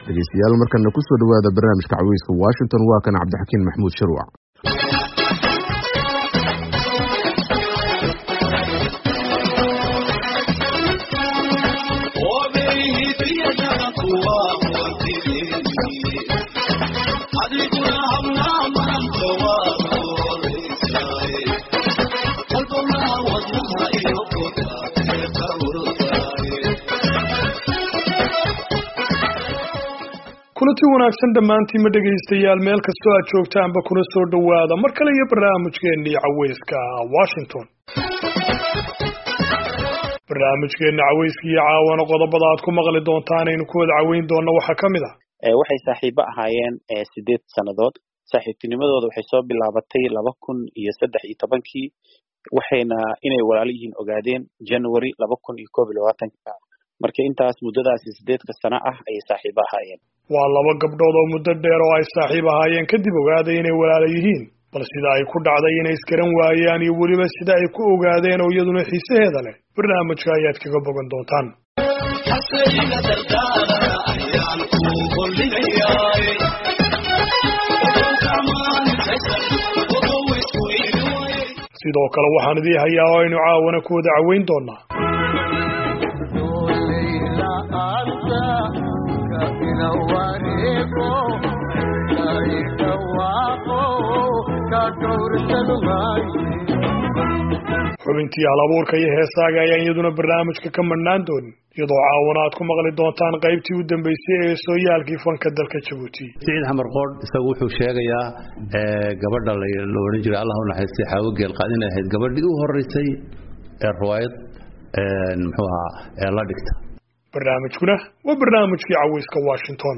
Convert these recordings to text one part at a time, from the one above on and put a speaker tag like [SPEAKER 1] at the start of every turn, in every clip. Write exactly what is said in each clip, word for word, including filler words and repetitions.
[SPEAKER 1] dhegeystayaal markana ku soo dhawaada barnaamijka caweyska Washington waa kan Cabdixakiin Maxamuud Sharwac.
[SPEAKER 2] kulanti wanaagsan dhammaantiin ma dhegaystayaal meel kastoo aad joogtaanba kuna soo dhawaada mar kale iyo barnaamijkeennii caweyska Washington. barnaamijkeenna caweyska iyo caawana qodobada aad ku maqli doontaan aynu ku wada caweyn doonno waxaa ka mid ah
[SPEAKER 3] waxay saaxiibo ahaayeen sideed sannadood. saaxiibtinimadooda waxay soo bilaabatay laba kun iyo saddex iyo tobankii waxayna inay walaalo yihiin ogaadeen January laba kun iyo koob iyo labaatan markii intaas muddadaas sideedka sano ah ay saaxiibo ahaayeen.
[SPEAKER 2] waa laba gabdhood oo muddo dheer oo ay saaxiib ahaayeen kadib ogaaday inay walaalo yihiin bal sida ay ku dhacday inay iskaran waayaan iyo weliba sida ay ku ogaadeen oo iyaduna xiisaheeda leh barnaamijka ayaad kaga bogan doontaan. sidoo kale waxaan idii hayaa oo aynu caawana ku wada caweyn doonaa xubintii halabuurka iyo heesaaga ayaan iyaduna barnaamijka ka madhnaan doonin iyadoo caawana aad ku maqli doontaan qaybtii u dambeysay ee sooyaalkii fanka dalka Jabuuti.
[SPEAKER 4] Saciid Xamar Qood isagu wuxuu sheegayaa gabadha la oran jiray Allah u naxariistay Xaawo Geel Qaad inay ahayd gabadhii u horeysay ee riwaayad muxuu ahaa la dhigta.
[SPEAKER 2] barnaamijkuna waa barnaamijkii caweyska Washington.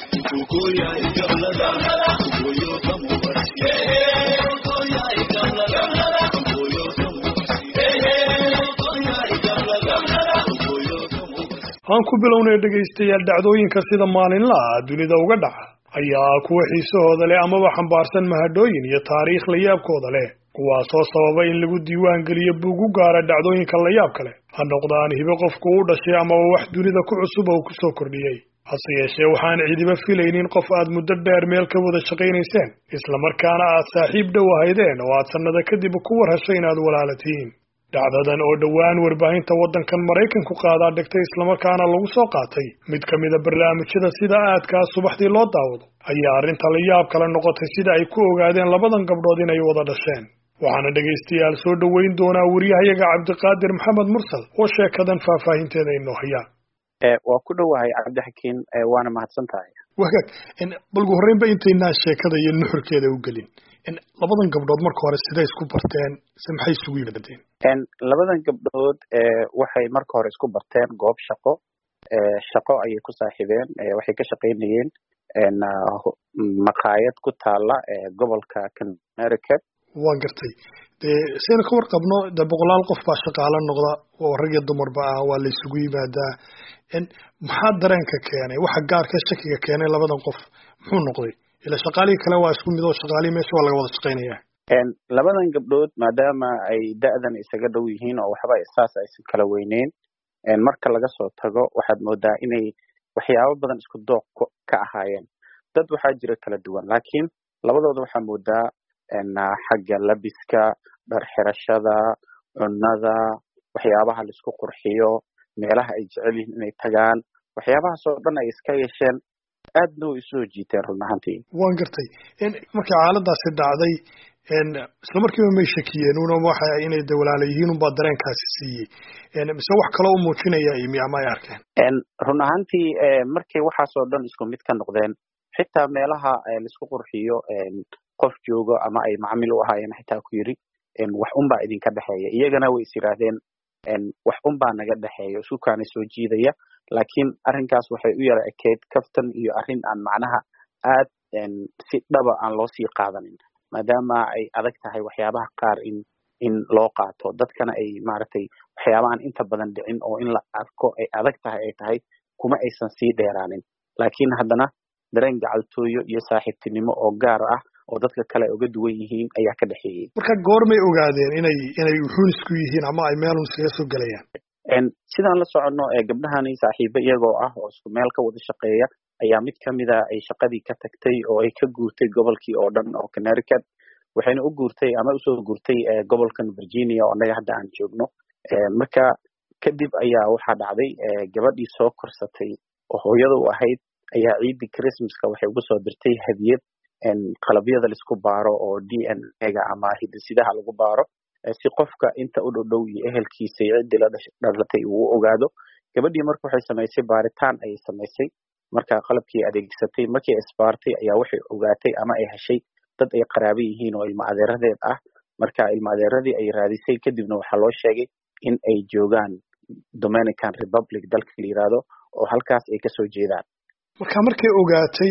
[SPEAKER 2] aan ku bilownay dhegaystayaal dhacdooyinka sida maalinlaha dunida uga dhaca ayaa kuwa xiisahooda leh amaba xambaarsan mahadhooyin iyo taariikh la yaabkooda leh kuwaasoo sababa in lagu diiwaan geliyo buug u gaara dhacdooyinka la yaabka leh ha noqdaan hibo qofku u dhashay amaba wax dunida ku cusub oo ku soo kordhiyey. hase yeeshee waxaan cidiba filaynin qof aad muddo dheer meel ka wada shaqaynayseen islamarkaana aad saaxiib dhow ahaydeen oo aad sannada kadib ku war heshay inaad walaala tihiin. dhacdadan oo dhowaan warbaahinta waddankan Maraykanku qaadaa dhigtay islamarkaana lagu soo qaatay mid ka mid ah barnaamijyada sida aadkaa subaxdii loo daawado ayaa arrinta la yaab kale noqotay sida ay ku ogaadeen labadan gabdhood inay wada dhasheen. waxaana dhegaystayaal soo dhaweyn doonaa wariyahayaga Cabdiqaadir Maxamed Mursal oo sheekadan faahfaahinteeda inoo haya.
[SPEAKER 3] ee waa ku dhawahay Cabdixakiin waana mahadsantahay.
[SPEAKER 2] wagaag in balgu horreynba intaynaa sheekada iyo nuxurkeeda u gelin in labadan gabdhood marka hore siday isku barteen se maxay isugu yimaadeen.
[SPEAKER 3] en labadan gabdhood ee waxay marka hore isku barteen goob shaqo ee shaqo ayay ku saaxiibeen waxay ka shaqeynayeen en maqaayad ku taala ee gobolka Connecticut.
[SPEAKER 2] waan gartay dee sayna ka warqabno dee boqolaal qof baa shaqaale noqda oo rag iyo dumarba ah waa la isugu yimaadaa in maxaa dareenka keenay waxa gaarka shakiga keenay labadan qof muxuu noqday ila shaqaalii kale waa isku mid oo shaqaalii meesha waa laga wada shaqeynayaa.
[SPEAKER 3] en labadan gabdhood maadaama ay da'dan isaga dhow yihiin oo waxba isaas aysan kala weyneyn en marka laga soo tago waxaad moodaa inay waxyaabo badan isku dooq ka ahaayeen. dad waxaa jira kala duwan laakiin labadooda waxaa moodaa en xagga labiska dhar xirashada cunnada waxyaabaha la isku qurxiyo meelaha ay jecel yihiin inay tagaan waxyaabahaas oo dhan ay iska yeesheen aadna way soo jiiteen run ahaantii.
[SPEAKER 2] waan gartay in markii xaaladaasi dhacday en isla markiiba may shakiyeen una waxa inay walaalo yihiin unbaa dareenkaasi siiyey en mise wax kale u muujinaya imi ama ay arkeen.
[SPEAKER 3] en run ahaantii markay waxaas oo dhan isku mid ka noqdeen xitaa meelaha la isku qurxiyo qof joogo ama ay macmiil u ahaayeen xitaa ku yiri en wax unbaa idinka dhexeeya iyagana way is yiraahdeen en wax unbaa naga dhexeeya isku kaana soo jiidaya laakiin arrinkaas waxay u yara ekeyd kaftan iyo arrin aan macnaha aad si dhaba aan loo sii qaadanin maadaama ay adag tahay waxyaabaha qaar in in loo qaato dadkana ay maaragtay waxyaabahan inta badan dhicin oo in la arko ay adag tahay ay tahay kuma aysan sii dheeraanin laakiin haddana dareen gacaltooyo iyo saaxiibtinimo oo gaar ah oo dadka kale uga duwan yihiin ayaa ka dhaxeeyay.
[SPEAKER 2] marka goormay ogaadeen inay inay wuxuun isku yihiin ama ay meel iskaga soo galayaan.
[SPEAKER 3] en sidaan la socono ee gabdhahani saaxiibo iyagoo ah oo isku meel ka wada shaqeeya ayaa mid kamid a ay shaqadii ka tagtay oo ay ka guurtay gobolkii oo dhan oo Connecticut waxayna u guurtay ama usoo guurtay gobolkan Virginia oo anaga hadda aan joogno marka kadib ayaa waxaa dhacday gabadhii soo korsatay oo hooyada u ahayd ayaa ciidii Christmaska waxay ugu soo dirtay hadiyad in qalabyada la isku baaro oo D N A-ga ama hidisidaha lagu baaro si qofka inta u dhow iyo ehelkiisa ciidii la dhalatay uu ogaado gabadhii markii waxay samaysay baaritaan ay samaysay marka qalabkii adeegsatay markii isbaartay ayaa waxay ogaatay ama ay heshay dad ay qaraabo yihiin oo ilma adeeradeed ah marka ilma adeeradii ay raadisay kadibna waxaa loo sheegay in ay joogaan Dominican Republic dalka la yiraahdo oo halkaas ay ka soo jeedaan
[SPEAKER 2] marka markay ogaatay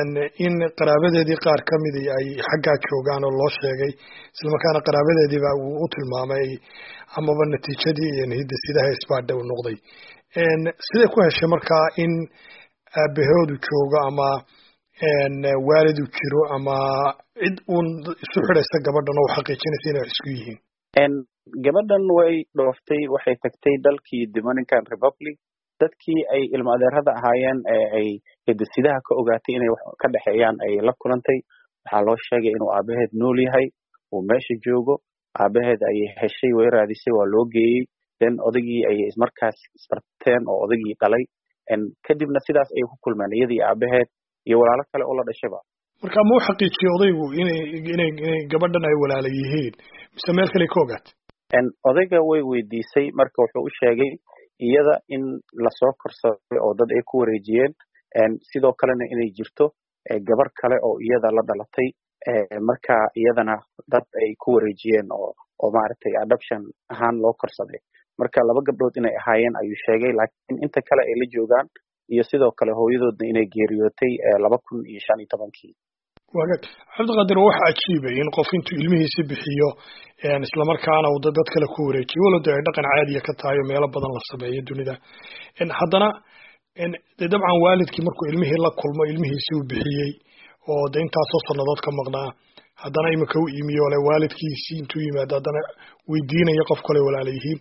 [SPEAKER 2] in qaraabadeedii qaar ka mid ay xagga joogaan oo loo sheegay isla markaana qaraabadeedii baa uu u tilmaamay amaba natiijadii in hidisidaha isbaadha uu noqday een sidee ku heshay marka in aabahoodu joogo ama een waalidu jiro ama cid uun isu xidhaysa gabadhan oo xaqiijinaysa inay isku yihiin
[SPEAKER 3] een gabadhan way dhooftay waxay tagtay dalkii Dominican Republic dadkii ay ilma adeerada ahaayeen ee ay hidisidaha ka ogaatay inay wax ka dhaxeeyaan ay la kulantay waxaa loo sheegay inuu aabaheed nool yahay uu meesha joogo aabaheed ay heshay way raadisay waa loo geeyay then odagii ay markaas isbarteen oo odagii dhalay en kadibna sidaas ay ku kulmeen iyadii aabaheed iyo walaalo kale oo la dhashayba
[SPEAKER 2] marka ma xaqiijiyay odaygu inay inay gabadhan ay walaalo yihiin mise meel kale ka ogaatay
[SPEAKER 3] en odayga way weydiisay marka wuxuu u sheegay iyada in la soo korsaday oo dad ay ku wareejiyeen en sidoo kalena inay jirto gabar kale oo iyada la dhalatay marka iyadana dad ay ku wareejiyeen oo oo maaragtay adoption ahaan loo korsaday marka laba gabdhood inay ahaayeen ayuu sheegay laakiin inta kale ay la joogaan iyo sidoo kale hooyadoodna inay geeriyootay laba kun iyo shan iyo tobankii
[SPEAKER 2] wagaag Cabdiqaadir waxa ajiibay in qof intuu ilmihiisa bixiyo een isla markaana uu dad kale ku wareejiyo walada ay dhaqan caadi ah ka tahay meelo badan la sameeyo dunida in haddana in dabcan waalidkii markuu ilmihii la kulmo ilmihiisa uu bixiyay oo deyntaas oo sanadood ka maqnaa haddana imika uu iimiyo le waalidkiisii intuu yimaado haddana weydiinayo qof kale walaalayihiin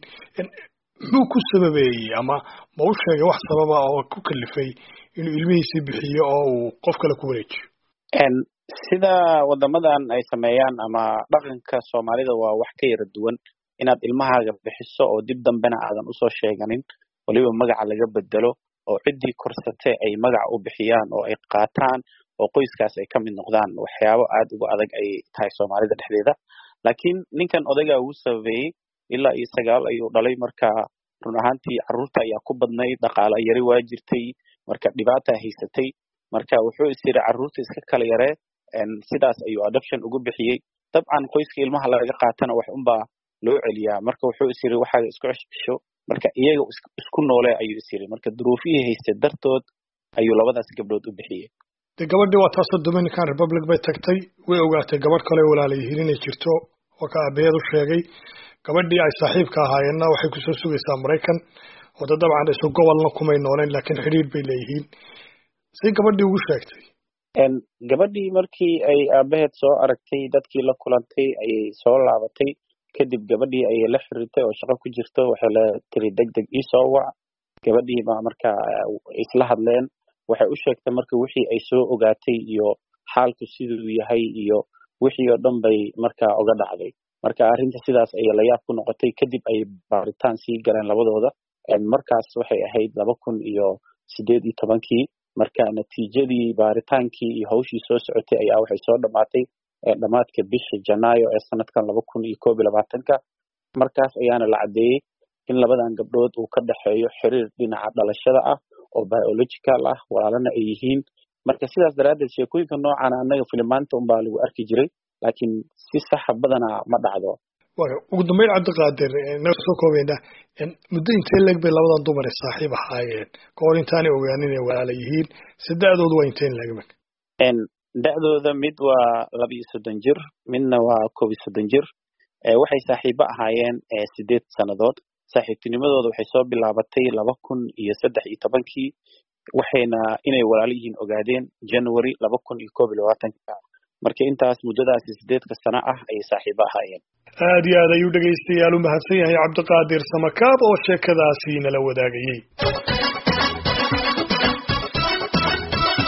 [SPEAKER 2] muxuu ku sababeeyay ama ma u sheegay wax sababa oo ku kalifay inuu ilmihiisa bixiyo oo uu qof kale ku wareejiyo
[SPEAKER 3] en sida wadamadan ay sameeyaan ama dhaqanka Soomaalida waa wax ka yara duwan inaad ilmahaaga bixiso oo dib dambena aadan u soo sheeganin waliba magaca laga bedelo oo cidii korsatay ay magac u bixiyaan oo ay qaataan oo qoyskaas ay kamid noqdaan waxyaabo aad uga adag ay tahay Soomaalida dhexdeeda laakiin ninkan odayga uu sameeyay ilaa iyo sagaal ayuu dhalay marka run ahaantii carruurta ayaa ku badnay dhaqaale yari waa jirtay marka dhibaato haysatay marka wuxuu isiri carruurta iska kala yaree en sidaas ayuu adoption ugu bixiyay dabcan qoyska ilmaha laga qaatana wax un baa loo celiyaa marka wuxuu isiri waxa isku cishbisho marka iyaga isku noole ayuu isiri marka duruufihii haystay dartood ayuu labadaas gabdhood u bixiyay
[SPEAKER 2] de gabadhii waa taas Dominican Republic bay tagtay way ogaatay gabadh kale walaalayihiin inay jirto oo ka aabaheed u sheegay gabadhii ay saaxiibka ahaayeenna waxay ku soo sugaysaa Mareykan oo dabcan isu gobolna kumay nooleen laakiin xiriir bay leeyihiin si gabadhii ugu sheegtay
[SPEAKER 3] en gabadhii markii ay aabaheed soo aragtay dadkii la kulantay ayay soo laabatay kadib gabadhii ay la xiriirtay oo shaqo ku jirto waxay la tiri degdeg ii soo wac gabadhii ma marka isla hadleen waxay u sheegtay marka wixii ay soo ogaatay iyo xaalku siduu yahay iyo wixii oo dhan bay marka uga dhacday marka arrinta sidaas ay la yaab ku noqotay kadib ay baaritaan sii galeen labadooda en markaas waxay ahayd laba kun iyo sideed iyo tobankii marka natiijadii baaritaankii iyo hawshii soo socotay ayaa waxay soo dhamaatay dhamaadka bisha Janaayo ee sanadkan laba kun iyo koob iyo labaatanka markaas ayaana la cadeeyay in labadan gabdhood uu ka dhaxeeyo xiriir dhinaca dhalashada ah oo biological ah walaalana ay yihiin marka sidaas daraadeed sheekooyinka noocan anaga filmaanta un baa lagu arki jiray laakiin si sax badana ma dhacdo
[SPEAKER 2] waa ugu dambeyn Cabdiqaadir noo soo koobayna in muddo intee leeg bay labadan dumar saaxiib ahaayeen koor intaanay ogaanin inay walaalo yihiin saddeedoodu waa inteen leeg
[SPEAKER 3] en da'dooda mid waa laba iyo soddon jir midna waa koob iyo soddon jir ee waxay saaxiibo ahaayeen sideed sanadood saaxiibtinimadooda waxay soo bilaabatay laba kun iyo saddex iyo tobankii waxayna inay walaalo yihiin ogaadeen January laba kun iyo koob iyo labaatanka marka intaas muddadaas sideedka sano ah ay saaxiibo ahaayeen
[SPEAKER 2] aad iyo aad ayuu dhageystayaal u mahadsan yahay Cabdiqaadir Samakaab oo sheekadaasi nala wadaagayay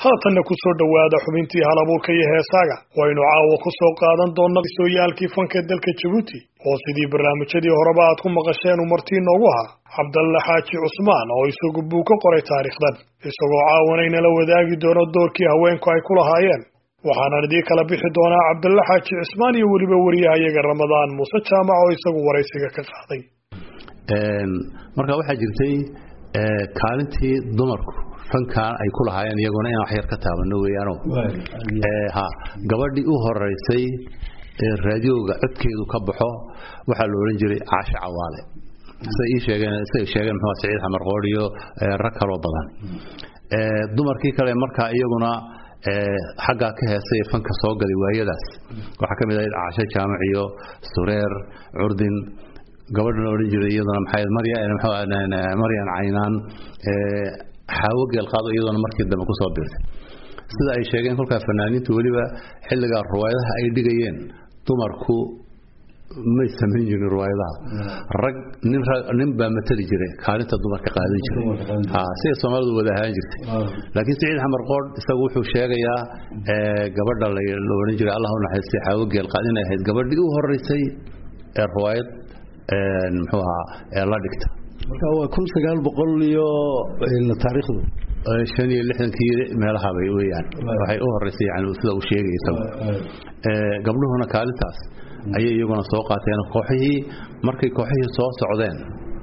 [SPEAKER 2] haatanna ku soo dhowaada xubintii halabuurka iyo heesaaga waynu caawa ku soo qaadan doonna sooyaalkii fanka dalka Djibouti oo sidii barnaamijyadii horeba aad ku maqasheen uu martii noogu ahaa Cabdalle Xaaji Cusmaan oo isagu buug ka qoray taariikhdan isagoo caawanayna la wadaagi doono doorkii haweenku ay ku lahaayeen waxaana idin kala bixi doonaa Cabdalle Xaaji Cusmaan iyo waliba wariyahayaga Ramadaan Muuse Jaamac oo isagu waraysiga ka qaaday
[SPEAKER 4] een marka waxa jirtay ee kaalintii dumarku fankaan ay ku lahaayeen iyaguna in wax yar ka taabano weeyano ee ha gabadhii u horeysay ee raadiyoga codkeedu ka baxo waxa la oran jiray Caasha Cawaale say sheegeen say sheegeen maxaa Saciid Xamar Qooriyo rag kale badan ee dumarkii kale marka iyaguna ee xagga ka heesay fanka soo galay waayadaas waxa kamid ah Caasha Jaamac iyo Sureer Urdin gabadhan oran jiray iyadana maxay Maryam maxaa Maryam Caynaan ee xawgel qaado iyadana markii dambe ku soo biirtay sida ay sheegeen kolka fanaaniintu waliba xilliga ruwaayadaha ay dhigayeen dumarku ma sameyn jirin ruwaayadaha rag nin nin baa matali jiray kaalinta dumarka qaadan jiray ha si Soomaalidu wada ahaan jirtay laakiin Saciid Xamar Qoor isagu wuxuu sheegayaa ee gabadha la oran jiray Allah u naxariisto xawgel qaad inay ahayd gabadhii u horeysay ee ruwaayad ee muxuu ahaa la dhigta
[SPEAKER 5] marka waa kun sagaal boqol iyo taariikhdu
[SPEAKER 4] shan iyo lixdan kii meelaha bay weeyaan waxay u horeysay yani sida uu sheegay isagu ee gabdhuhuna kaalintaas ayay iyaguna soo qaateen kooxihii markay kooxihii soo socdeen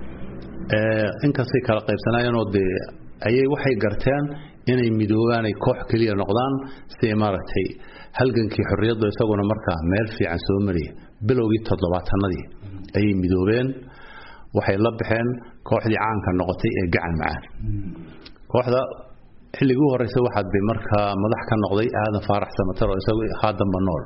[SPEAKER 4] ee inkastay kala qaybsanayeen oo de ayay waxay garteen inay midoobaan ay koox kaliya noqdaan si maaragtay halgankii xorriyadda isaguna marka meel fiican soo mariyay bilowgii toddobaatanadii ayay midoobeen waxay la baxeen kooxdii caanka noqotay ee gacan macaan kooxda xilligii u horeysay waxa bay marka madax ka noqday Aadan Faarax Samatar oo isagu haadan banool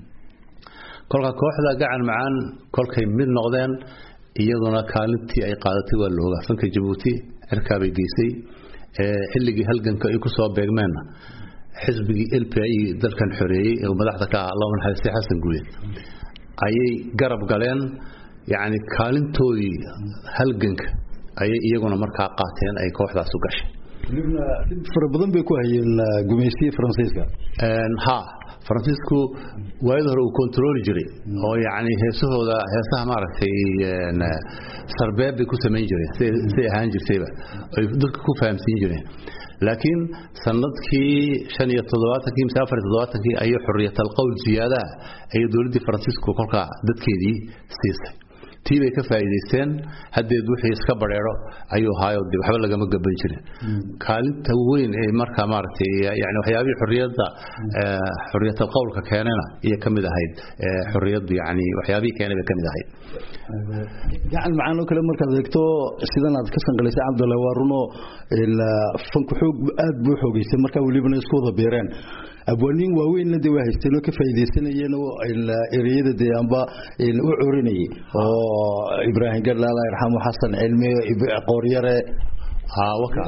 [SPEAKER 4] kolka kooxda gacan macaan kolkay mid noqdeen iyaduna kaalintii ay qaadatay waa looga fanka Djibouti cirka bay geysay ee xilligii halganka ay ku soo beegmeen xisbigii L P I dalkan xoreeyay ee madaxda ka ah Allahu naxariisto Xasan Guule ayay garab galeen يعني كالنتوي هالجنك أي يجونا مركا قاتين أي كوحدة سوقش.
[SPEAKER 5] لبنا فربضن بيكو هي الجمهورية فرنسيسكا.
[SPEAKER 4] ها فرانسيسكو ويظهر كنترول جري هو يعني هسه هذا هسه ما عرف في سرباب بيكو سمين جري سي سي هانجر سيبه يفضل كو فهم سين جري لكن سنة كي شن يتضوات كي مسافر يتضوات كي أي حرية القول زيادة أي دولة فرانسيسكو كلها ضد كذي سيسه تيبي كفايدين هدي دوحي يسكبر يرو أيوه هاي ودي بحاول لقى مقبل شيء كانت توين إيه مركا مارتي يعني وحيابي حرية آه حرية القول ككياننا هي كم ده هيد آه حرية يعني وحيابي كيانة بكم ده هيد
[SPEAKER 5] يعني معنا كلام مركز دكتور سيدنا كسر جلسة عبد الله ورنو الفنك حوج أد بوحوج يصير مركز ولي بنسكوه بيران أبوانين وين لدي واحد تلو كفايدة سنة ينو الإريد دي أنبا الأعورني إبراهيم قال الله يرحمه حسن علمي قوريرة
[SPEAKER 4] ها وكا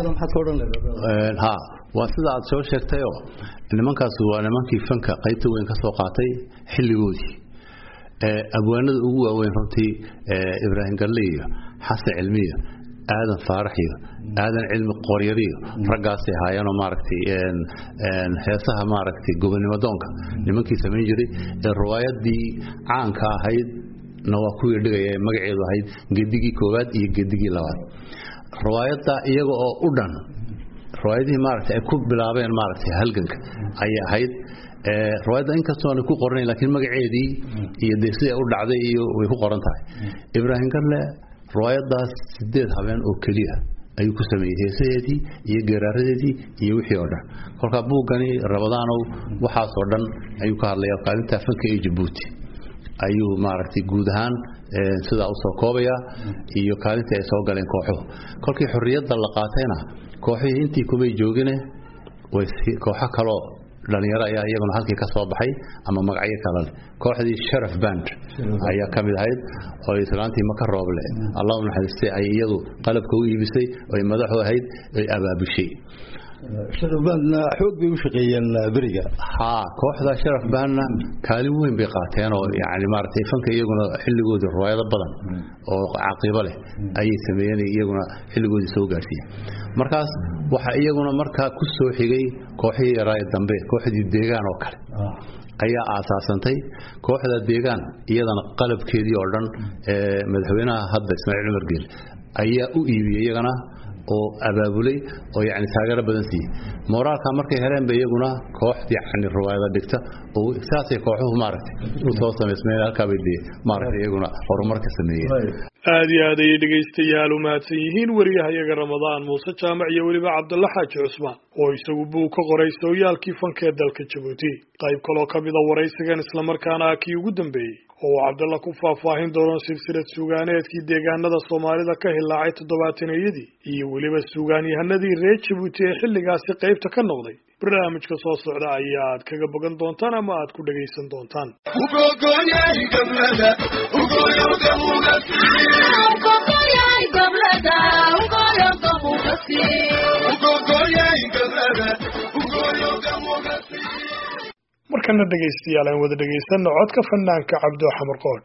[SPEAKER 4] ها واسدا عاد سو شيغتايو nimankaas waa nimankii fanka qaybta weyn ka soo qaatay xilligoodii ee abwaanada ugu waaweyn runtii ee Ibrahim Galleeyo Xasan Cilmiyo Aadan Faarax iyo Aadan Cilmi Qooriyariyo ragaas ay haayeen oo maaragtay een een heesaha maaragtay gobonimo doonka nimankii sameyn jiray ee riwaayadii caanka ahayd nawaa ku dhigay magaceedu ahayd geedigii koowaad iyo geedigii labaad riwaayada iyaga oo u dhan riwaayadii maaragtay ay ku bilaabeen maaragtay halganka ay ahayd ee riwaayada in kastoo aan ku qornay laakiin magaceedii iyo deeqsii u dhacday iyo way ku qoran tahay Ibrahim Galle riwaayadaas sideed habeen oo kaliya ayuu ku sameeyay heesadeedii iyo geeraaradeedii iyo wixii oo dhan kolka buugani Ramadaanow waxa soo dhan ayuu ka hadlayaa kaalinta fanka ee Djibouti ayuu maaragtay guud ahaan sida uu soo koobaya iyo kaalinta ay soo galeen kooxuhu kolkii xorriyadda la qaatayna kooxihii intii kumay joogine way kooxo kale dhalinyaro ayaa iyaguna halkii ka soo baxay ama magacyo kale leh kooxdii Sharaf Band ayaa kamid ahayd oo islaantii Maka Rooble Allahu naxariistay ay iyadu qalabka u iibisay oo madaxu ahayd ay abaabushay
[SPEAKER 5] sharaf baanna xoog bay u shaqeeyeen beriga
[SPEAKER 4] ha kooxda sharaf baanna kaalin weyn bay qaateen oo yaani maartay fanka iyaguna xilligooda riwaayado badan oo caqiibo leh ayay sameeyeen iyaguna xilligooda soo gaarsiiyeen markaas waxa iyaguna markaa ku soo xigay kooxihii yaraay dambe kooxdii deegaan oo kale ayaa aasaasantay kooxda deegaan iyadana qalabkeedii oo dhan ee madaxweynaha hadda Ismaaciil Umar Geel ayaa u iibiyay iyagana oo abaabulay oo yaani taageero badan siiyay moraalka markay heleen bay iyaguna kooxdii yaani riwaayada dhigta oo saasay kooxuhu maartay u soo sameysmay halka bay maartay iyaguna horumarka sameeyay
[SPEAKER 2] aad iyo aad ay dhageystayaal u mahadsan yihiin wariyahayaga Ramadaan Muuse Jaamac iyo waliba Cabdulla Xaaji Cusmaan oo isagu buu ka qoray sooyaalkii fanka ee dalka Djibouti qayb kale oo kamid ah waraysigan isla markaana kii ugu dambeeyay oo Cabdulla ku faahfaahin doono silsilad suugaaneedkii deegaanada Soomaalida ka hilaacay toddobaatanayadii iyo waliba suugaanyahanadii reer Djibouti ee xilligaasi qaybta ka noqday barnaamijka soo socda ayaad kaga bogan doontaan ama aad ku dhageysan doontaan markana dhageystayaal aan wada dhageysano codka fanaanka Cabdo Xamar Qood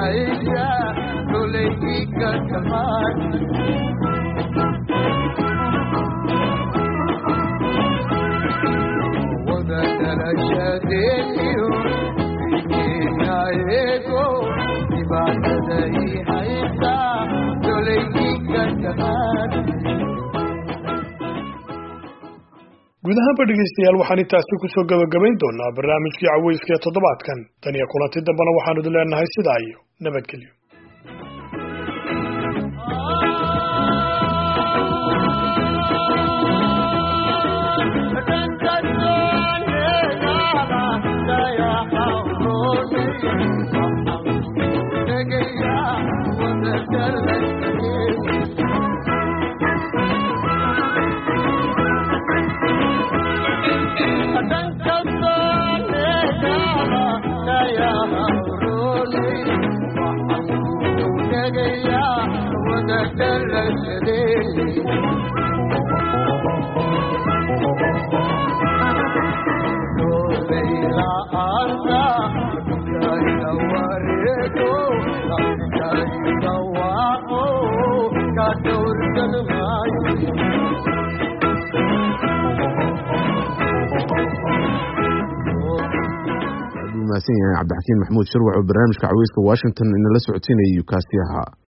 [SPEAKER 6] عيشة توليك كمان وبدل شادينيو بيكينا يكو بعد ذي عيشة توليك كمان.
[SPEAKER 2] guud ahaanba dhegeystayaal waxaan intaasi ku soo gabagabayn doonaa barnaamijkii caweyska ee toddobaadkan tan iyo kulanti dambana waxaanu idin leenahay sidaa iyo nabadgelyo.
[SPEAKER 1] mahadsan yahay cabdixakiin maxamuud shirwac oo barnaamijka caweyska Washington inala socotinayay kaasi ahaa.